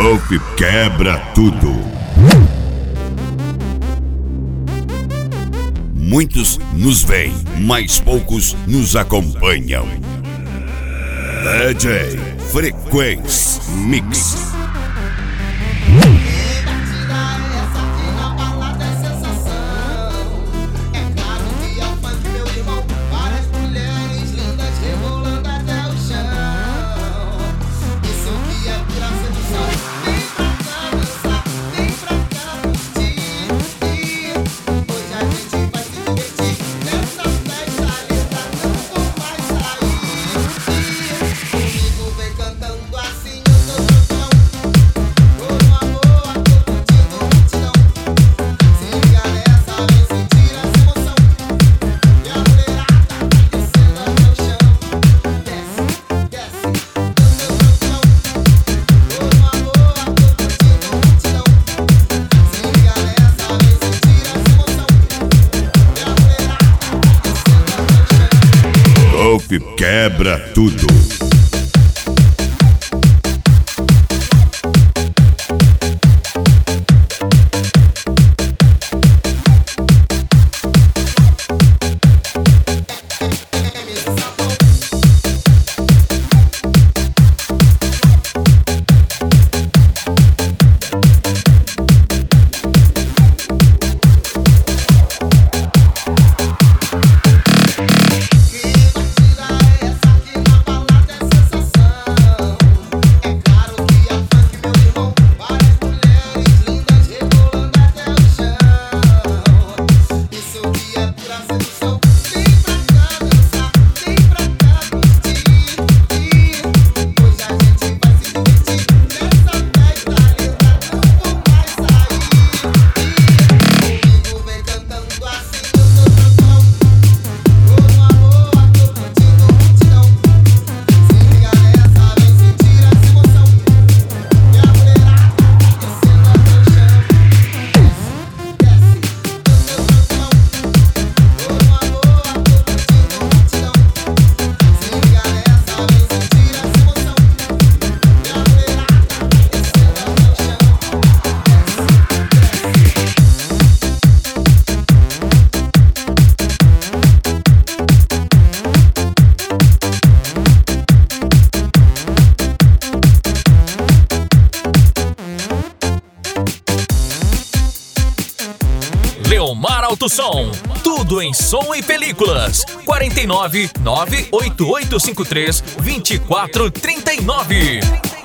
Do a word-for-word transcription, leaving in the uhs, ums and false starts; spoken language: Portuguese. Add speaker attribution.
Speaker 1: Golpe quebra tudo. Muitos nos veem, mas poucos nos acompanham. D J Frequência Mix. Golpe quebra tudo.
Speaker 2: Leomar Alto Som, tudo em som e películas. quatro nove nove oito oito cinco três dois quatro três nove.